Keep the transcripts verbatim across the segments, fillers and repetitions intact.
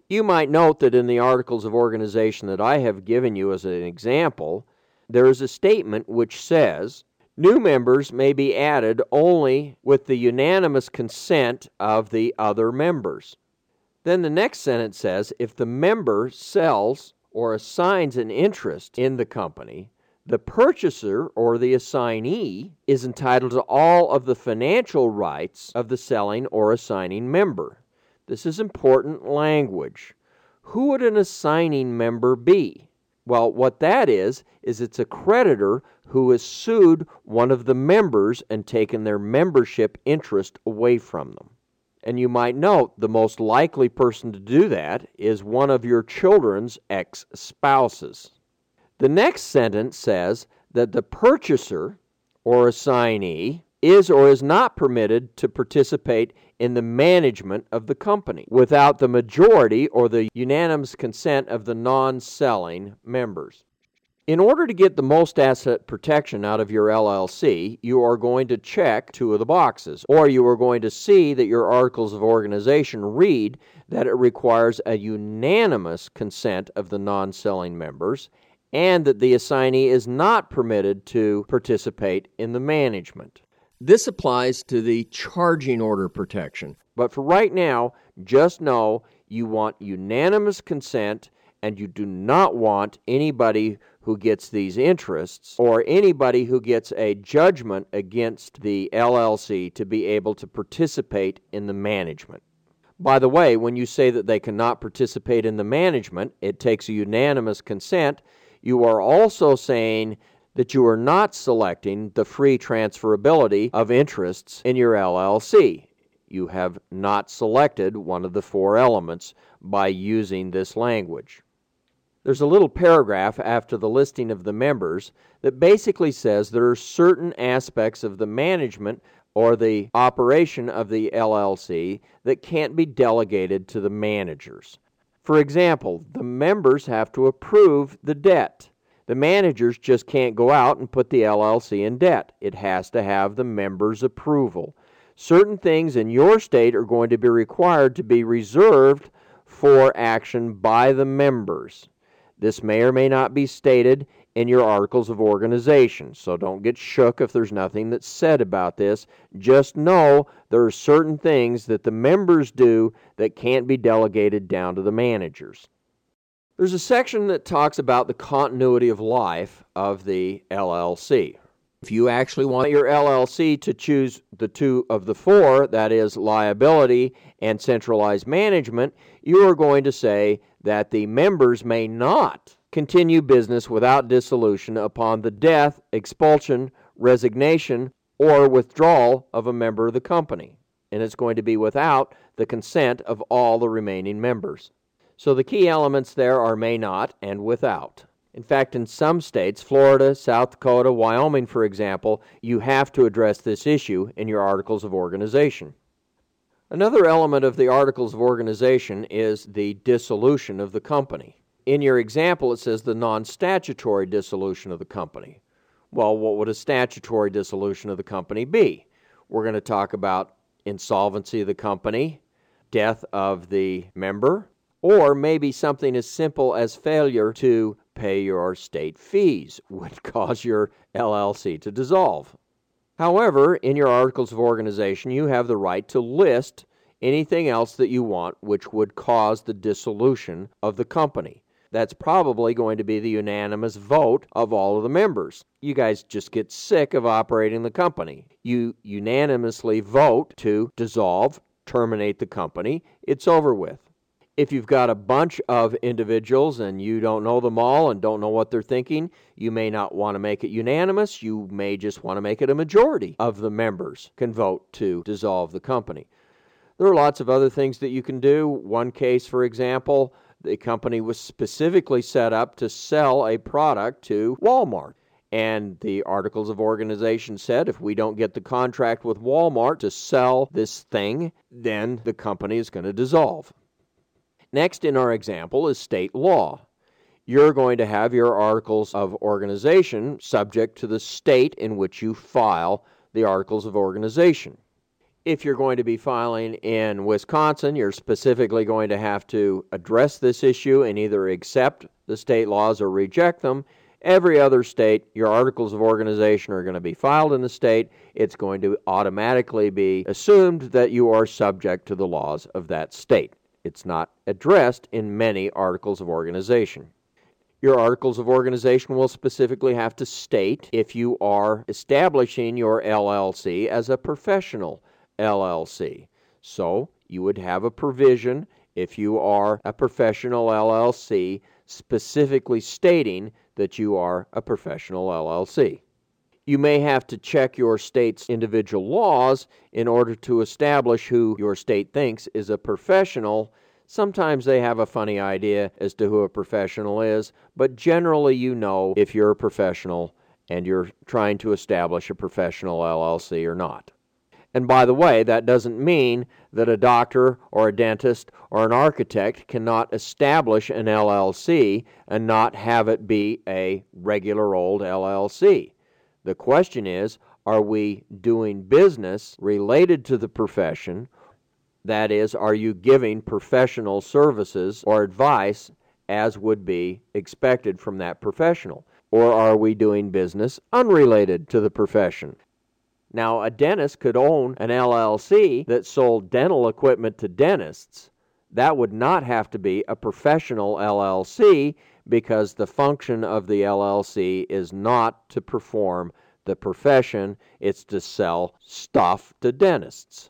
You might note that in the Articles of Organization that I have given you as an example, there is a statement which says, new members may be added only with the unanimous consent of the other members. Then the next sentence says, if the member sells or assigns an interest in the company, the purchaser or the assignee is entitled to all of the financial rights of the selling or assigning member. This is important language. Who would an assigning member be? Well, what that is, is it's a creditor who has sued one of the members and taken their membership interest away from them. And you might note the most likely person to do that is one of your children's ex-spouses. The next sentence says that the purchaser or assignee is or is not permitted to participate in the management of the company without the majority or the unanimous consent of the non-selling members. In order to get the most asset protection out of your L L C, you are going to check two of the boxes, or you are going to see that your Articles of Organization read that it requires a unanimous consent of the non-selling members and that the assignee is not permitted to participate in the management. This applies to the charging order protection, but for right now, just know you want unanimous consent and you do not want anybody who gets these interests or anybody who gets a judgment against the L L C to be able to participate in the management. By the way, when you say that they cannot participate in the management, it takes a unanimous consent. You are also saying that you are not selecting the free transferability of interests in your L L C. You have not selected one of the four elements by using this language. There's a little paragraph after the listing of the members that basically says there are certain aspects of the management or the operation of the L L C that can't be delegated to the managers. For example, the members have to approve the debt. The managers just can't go out and put the L L C in debt. It has to have the members' approval. Certain things in your state are going to be required to be reserved for action by the members. This may or may not be stated in your Articles of Organization, so don't get shook if there's nothing that's said about this. Just know there are certain things that the members do that can't be delegated down to the managers. There's a section that talks about the continuity of life of the L L C. If you actually want your L L C to choose the two of the four, that is liability and centralized management, you are going to say that the members may not continue business without dissolution upon the death, expulsion, resignation, or withdrawal of a member of the company. And it's going to be without the consent of all the remaining members. So the key elements there are may not and without. In fact, in some states, Florida, South Dakota, Wyoming, for example, you have to address this issue in your Articles of Organization. Another element of the Articles of Organization is the dissolution of the company. In your example, it says the non-statutory dissolution of the company. Well, what would a statutory dissolution of the company be? We're going to talk about insolvency of the company, death of the member, or maybe something as simple as failure to pay your state fees would cause your L L C to dissolve. However, in your Articles of Organization, you have the right to list anything else that you want which would cause the dissolution of the company. That's probably going to be the unanimous vote of all of the members. You guys just get sick of operating the company. You unanimously vote to dissolve, terminate the company. It's over with. If you've got a bunch of individuals and you don't know them all and don't know what they're thinking, you may not want to make it unanimous. You may just want to make it a majority of the members can vote to dissolve the company. There are lots of other things that you can do. One case, for example, the company was specifically set up to sell a product to Walmart. And the Articles of Organization said if we don't get the contract with Walmart to sell this thing, then the company is going to dissolve. Next in our example is state law. You're going to have your Articles of Organization subject to the state in which you file the Articles of Organization. If you're going to be filing in Wisconsin, you're specifically going to have to address this issue and either accept the state laws or reject them. Every other state, your articles of organization are going to be filed in the state. It's going to automatically be assumed that you are subject to the laws of that state. It's not addressed in many articles of organization. Your articles of organization will specifically have to state if you are establishing your L L C as a professional L L C. So you would have a provision if you are a professional L L C specifically stating that you are a professional L L C. You may have to check your state's individual laws in order to establish who your state thinks is a professional. Sometimes they have a funny idea as to who a professional is, but generally you know if you're a professional and you're trying to establish a professional L L C or not. And by the way, that doesn't mean that a doctor or a dentist or an architect cannot establish an L L C and not have it be a regular old L L C. The question is, are we doing business related to the profession? That is, are you giving professional services or advice as would be expected from that professional? Or are we doing business unrelated to the profession? Now, a dentist could own an L L C that sold dental equipment to dentists. That would not have to be a professional L L C because the function of the L L C is not to perform the profession, it's to sell stuff to dentists.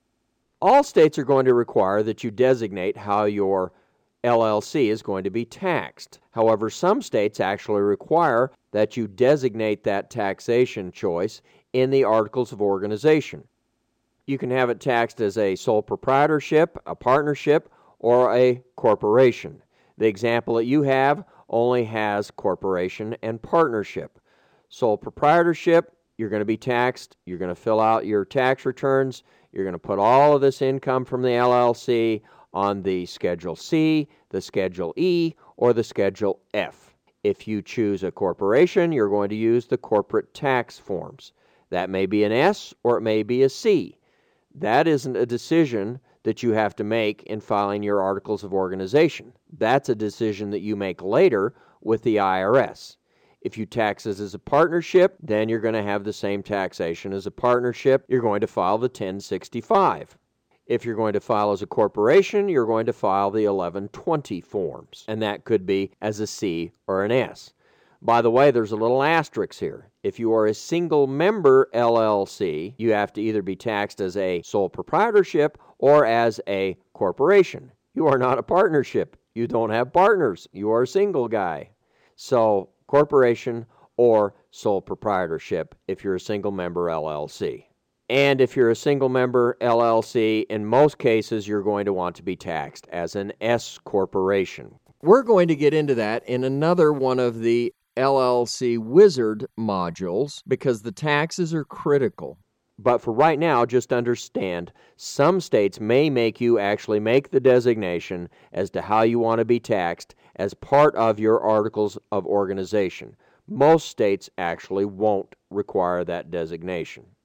All states are going to require that you designate how your L L C is going to be taxed. However, some states actually require that you designate that taxation choice in the Articles of Organization. You can have it taxed as a sole proprietorship, a partnership, or a corporation. The example that you have only has corporation and partnership. Sole proprietorship, you're going to be taxed. You're going to fill out your tax returns. You're going to put all of this income from the L L C on the Schedule C, the Schedule E, or the Schedule F. If you choose a corporation, you're going to use the corporate tax forms. That may be an S or it may be a C. That isn't a decision that you have to make in filing your Articles of Organization. That's a decision that you make later with the I R S. If you tax this as a partnership, then you're going to have the same taxation as a partnership. You're going to file the ten sixty-five. If you're going to file as a corporation, you're going to file the eleven twenty forms, and that could be as a C or an S. By the way, there's a little asterisk here. If you are a single-member L L C, you have to either be taxed as a sole proprietorship or as a corporation. You are not a partnership. You don't have partners. You are a single guy. So, corporation or sole proprietorship if you're a single-member L L C. And if you're a single-member L L C, in most cases, you're going to want to be taxed as an S corporation. We're going to get into that in another one of the L L C Wizard modules because the taxes are critical. But for right now, just understand, some states may make you actually make the designation as to how you want to be taxed as part of your Articles of Organization. Most states actually won't require that designation.